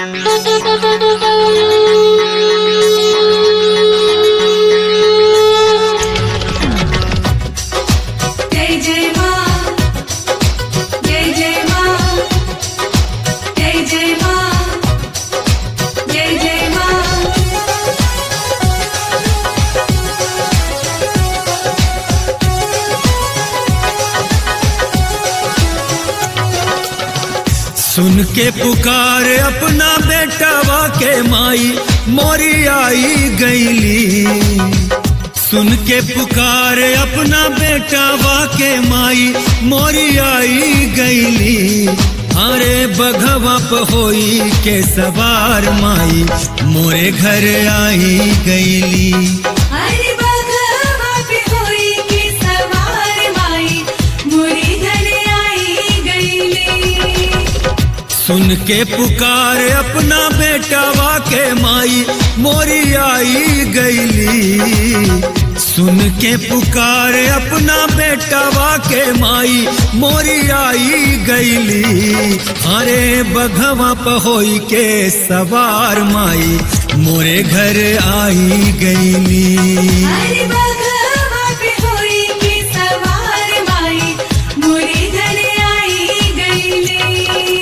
सुन के पुकार अपना बेटावा के माई मोरी आई गईली। सुन के पुकार अपना बेटावा के माई मोरी आई गईली। अरे बघवा पे होई के सवार माई मोरे घर आई गईली। अरे बघवा पे होई के सवार माई मोरे घर आई गईली। सुन के पुकार अपना बेटावा के माई मोरी आई गईली। सुन के पुकार अपना बेटावा के माई मोरी आई गईली। अरे बघवा पे होई के सवार माई मोरे घर आई गईली। अरे बघवा पे होई के सवार माई मोरे घर आई गईली।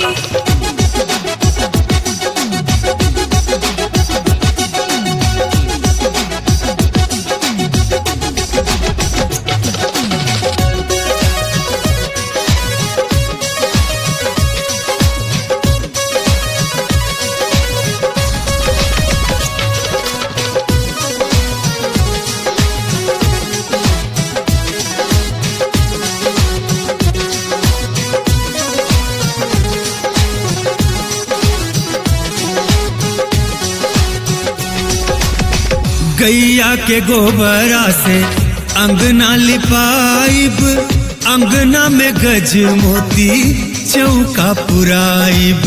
गैया के गोबरा से अंगना लिपाइब। अंगना में गज मोती चौका पुराइब।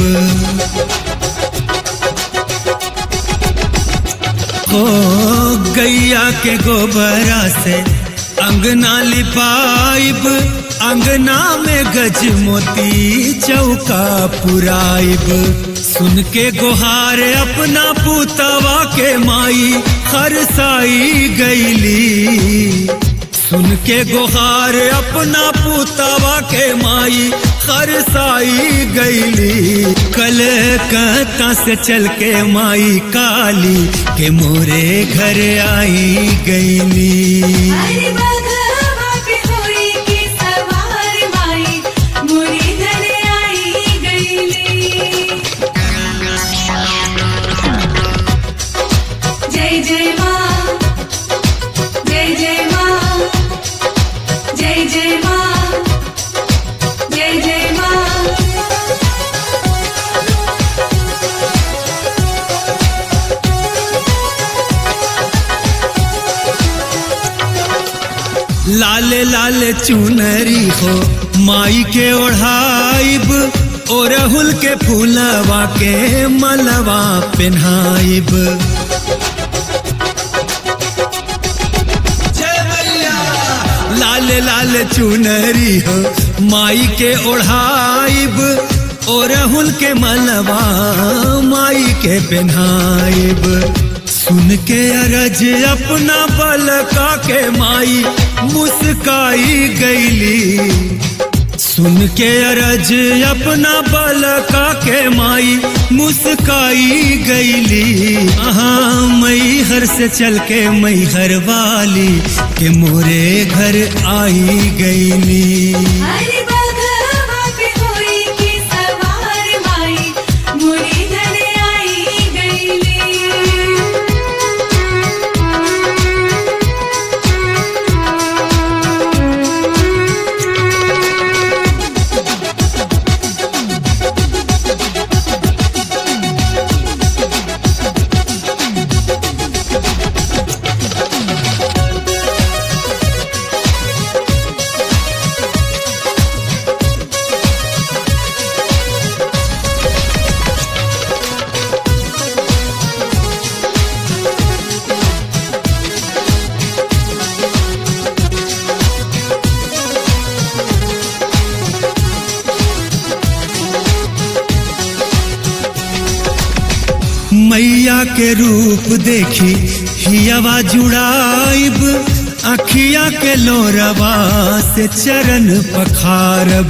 हो गैया के गोबरा से अंगना लिपाइब। अंगना में गज मोती चौका पुराइब। सुन के गुहार अपना पुतवा के माई खरसाई गईली। सुन के गुहार अपना पुतवा के माई खरसाई गईली। कलकत्ता से चल के माई काली के मोरे घर आई गईली। अरे बघवा पे होई के सवार माई मोरे घर आई गईली। जय जय माँ, जय जय माँ, जय जय माँ, जय जय माँ। लाल लाल चुनरी हो माई के ओढ़ाइब। और राहुल के फूलवा के मलवा पहनाइब। लाल लाल चुनरी हो माई के ओढ़ाइब। और राहुल के मलवा माई के पहनाइब। सुन के अरज अपना बलका के माई मुस्काई गईली। सुन के अरज अपना बलका के माई मुस्काई गईली। हाँ मैहर से चल के मैहर वाली के मोरे घर आई गईली। अरे बघवा पे होई के सवार माई मोरे घर आई गईली। मैया के रूप देखी हियवा जुड़ाइब अखिया के लोरवा से चरण पखारब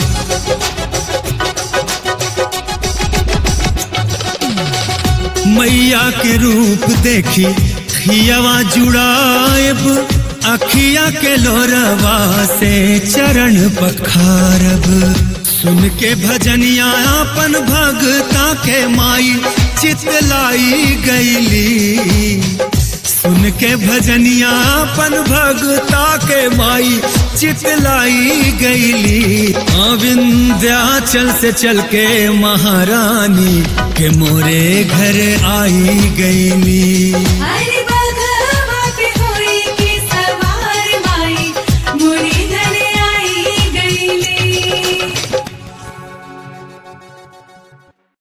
मैया के रूप देखी हियवा जुड़ाइब अखिया के लोरवा से चरण पखारब सुन के भजनिया अपन भगता के माई चितलाई गईली सुन के भजनिया अपन भगता के माई चितलाई गईली विंध्याचल से चल के महारानी के मोरे घर आई गईली।